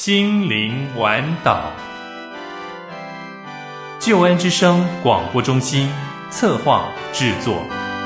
心灵晚岛。救恩之声广播中心策划制作。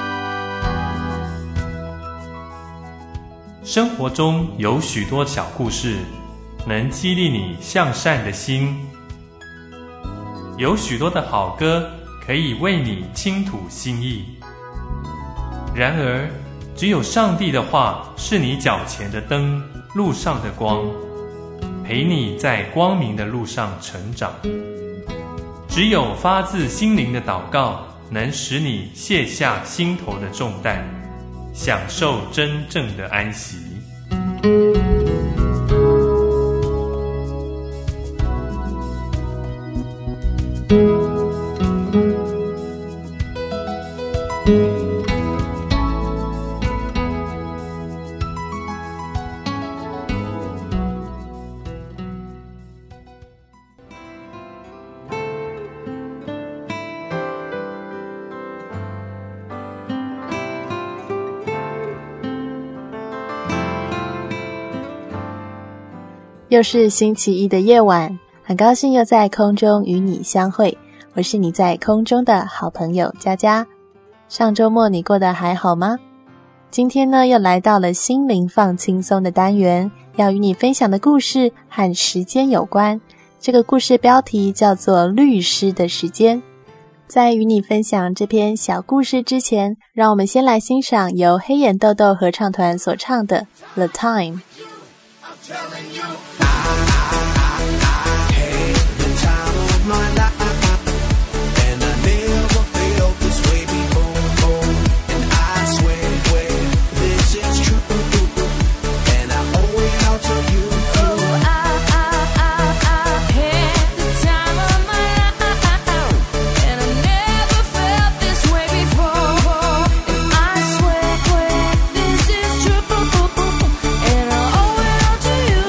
生活中有许多小故事，能激励你向善的心。有许多的好歌，可以为你倾吐心意。然而，只有上帝的话是你脚前的灯，路上的光，陪你在光明的路上成长。只有发自心灵的祷告，能使你卸下心头的重担，享受真正的安息。 又是星期一的夜晚，很高兴又在空中与你相会，我是你在空中的好朋友佳佳。上周末你过得还好吗？今天呢，又来到了心灵放轻松的单元，要与你分享的故事和时间有关。这个故事标题叫做律师的时间。在与你分享这篇小故事之前，让我们先来欣赏由黑眼豆豆合唱团所唱的 The Time。 Telling you, I had the time of my life, and I never felt this way before, and I swear this is true, and I owe it all to you. I had the time of my life, and I never felt this way before, and I swear this is true, and I owe it all to you.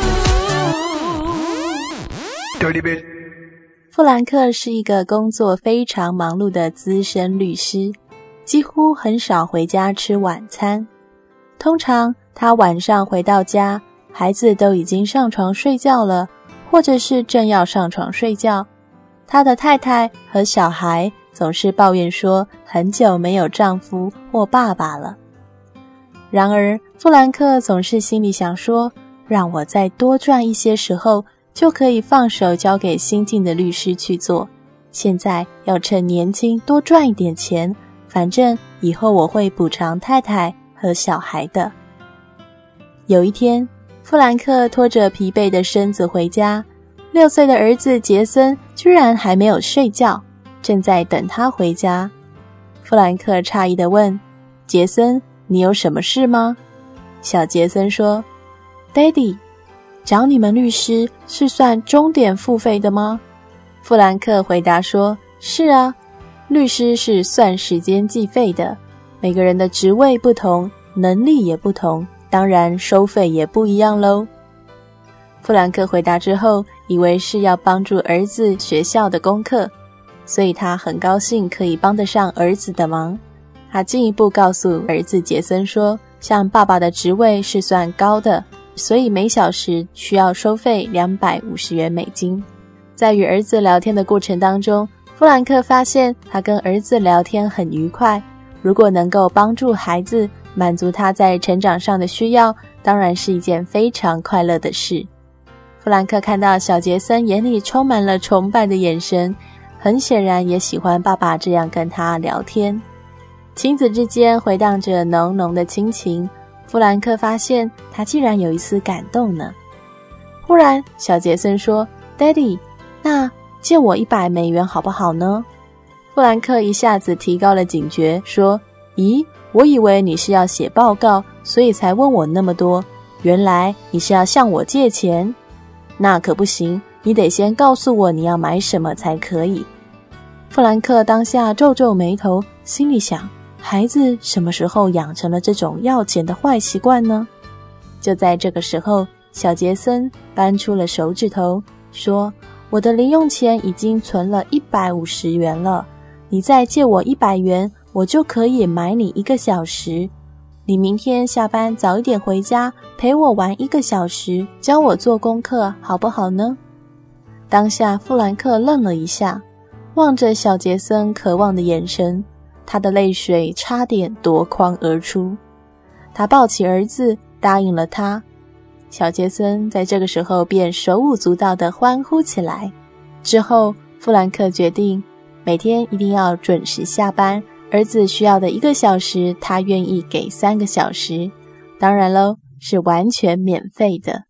富兰克是一个工作非常忙碌的资深律师，几乎很少回家吃晚餐。通常他晚上回到家，孩子都已经上床睡觉了，或者是正要上床睡觉。他的太太和小孩总是抱怨说很久没有丈夫或爸爸了。然而富兰克总是心里想说，让我再多赚一些时候，就可以放手交给新进的律师去做。现在要趁年轻多赚一点钱，反正以后我会补偿太太和小孩的。有一天，富兰克拖着疲惫的身子回家，6岁的儿子杰森居然还没有睡觉，正在等他回家。富兰克诧异地问，杰森，你有什么事吗？小杰森说， Daddy，找你们律师是算钟点付费的吗？富兰克回答说，是啊，律师是算时间计费的，每个人的职位不同，能力也不同，当然收费也不一样咯。富兰克回答之后，以为是要帮助儿子学校的功课，所以他很高兴可以帮得上儿子的忙。他进一步告诉儿子杰森说，像爸爸的职位是算高的，所以每小时需要收费250元美金。在与儿子聊天的过程当中，富兰克发现他跟儿子聊天很愉快，如果能够帮助孩子满足他在成长上的需要，当然是一件非常快乐的事。富兰克看到小杰森眼里充满了崇拜的眼神，很显然也喜欢爸爸这样跟他聊天。亲子之间回荡着浓浓的亲情，富兰克发现他竟然有一丝感动呢。忽然小杰森说， Daddy， 那借我100美元好不好呢？富兰克一下子提高了警觉，说，咦，我以为你是要写报告，所以才问我那么多，原来你是要向我借钱。那可不行，你得先告诉我你要买什么才可以。富兰克当下皱皱眉头，心里想，孩子什么时候养成了这种要钱的坏习惯呢？就在这个时候，小杰森搬出了手指头，说，我的零用钱已经存了150元了，你再借我100元，我就可以买你1个小时。 你明天下班早一点回家，陪我玩1个小时，教我做功课，好不好呢？”当下富兰克愣了一下，望着小杰森渴望的眼神，他的泪水差点夺眶而出。他抱起儿子，答应了他。小杰森在这个时候便手舞足蹈地欢呼起来。之后，富兰克决定每天一定要准时下班，儿子需要的1个小时，他愿意给3个小时。当然咯，是完全免费的。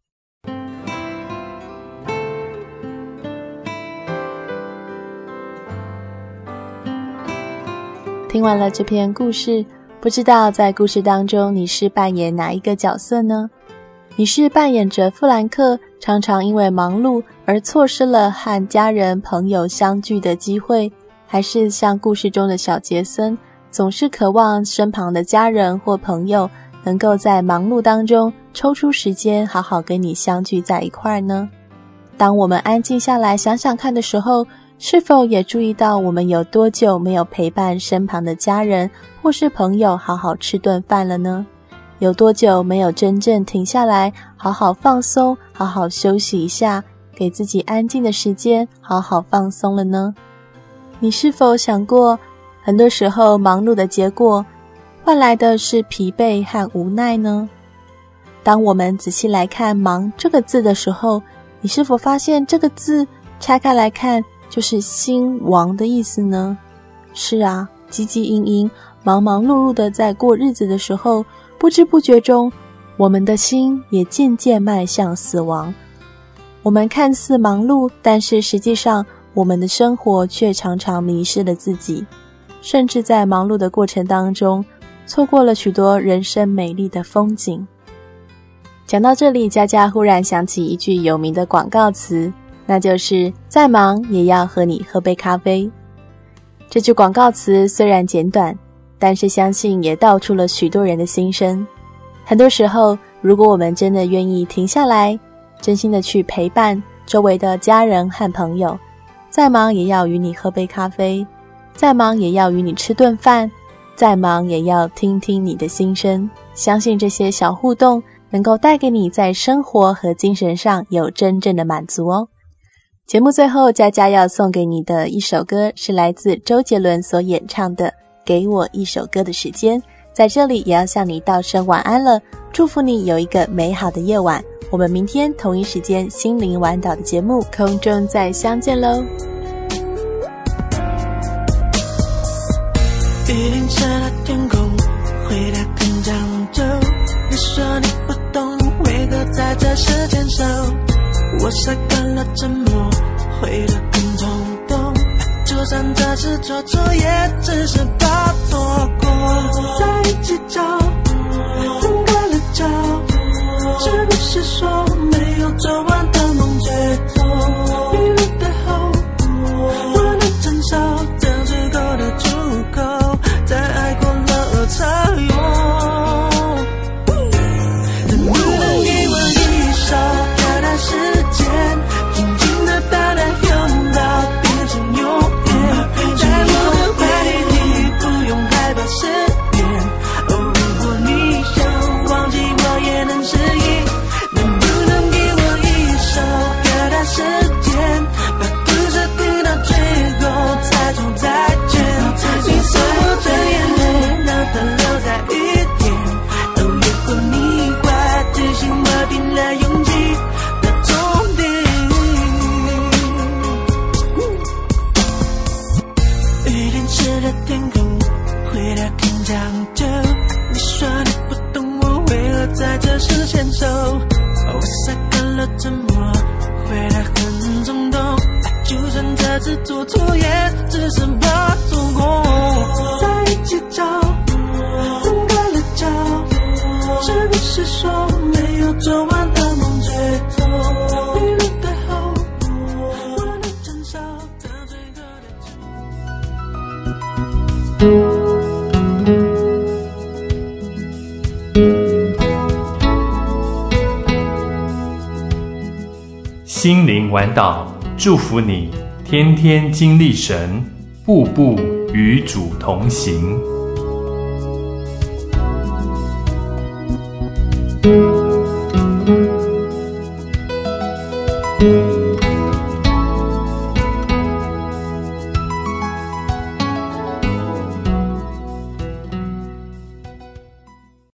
听完了这篇故事，不知道在故事当中你是扮演哪一个角色呢？你是扮演着富兰克常常因为忙碌而错失了和家人朋友相聚的机会，还是像故事中的小杰森，总是渴望身旁的家人或朋友能够在忙碌当中抽出时间好好跟你相聚在一块儿呢？当我们安静下来想想看的时候，是否也注意到我们有多久没有陪伴身旁的家人或是朋友好好吃顿饭了呢？有多久没有真正停下来好好放松，好好休息一下，给自己安静的时间好好放松了呢？你是否想过，很多时候忙碌的结果换来的是疲惫和无奈呢？当我们仔细来看忙这个字的时候，你是否发现这个字拆开来看就是心亡的意思呢？是啊，汲汲营营，忙忙碌碌的在过日子的时候，不知不觉中，我们的心也渐渐迈向死亡。我们看似忙碌，但是实际上，我们的生活却常常迷失了自己，甚至在忙碌的过程当中，错过了许多人生美丽的风景。讲到这里，佳佳忽然想起一句有名的广告词，那就是再忙也要和你喝杯咖啡。这句广告词虽然简短，但是相信也道出了许多人的心声。很多时候，如果我们真的愿意停下来，真心的去陪伴周围的家人和朋友，再忙也要与你喝杯咖啡，再忙也要与你吃顿饭，再忙也要听听你的心声。相信这些小互动能够带给你在生活和精神上有真正的满足哦。节目最后，佳佳要送给你的一首歌是来自周杰伦所演唱的《给我一首歌的时间》。在这里也要向你道声晚安了，祝福你有一个美好的夜晚。我们明天同一时间心灵晚岛的节目空中再相见咯。 107的天空回答很讲究，你说你不懂为何在这时牵手，我晒干了沉默，回得很冲动，就算这次做错也只是怕错过，在一起找分开了找，是不是说没有做完的梦最痛，你的背后我能承受这最后的出口，在爱过了才有，能不能给我一首歌的时间，紧紧地把它拥抱变成永远，在我的怀里你不用害怕失眠，哦，如果你想忘记我也能适应，能不能给我一首歌的时间，把故事听到最后才说再见，你说我的眼泪让它留在雨点，哦，如果你会提醒我拼了勇气的终点，雨淋湿的天空回答很讲究，你说你不懂我为何在这时牵手，我晒干了沉默，回答很冲动，就算这次做错也只是怕错过，在一起找分开了找，是不是说没有做完的梦最痛，你的背后我能承受这最后的心灵晚岛，祝福你天天经历神，步步与主同行。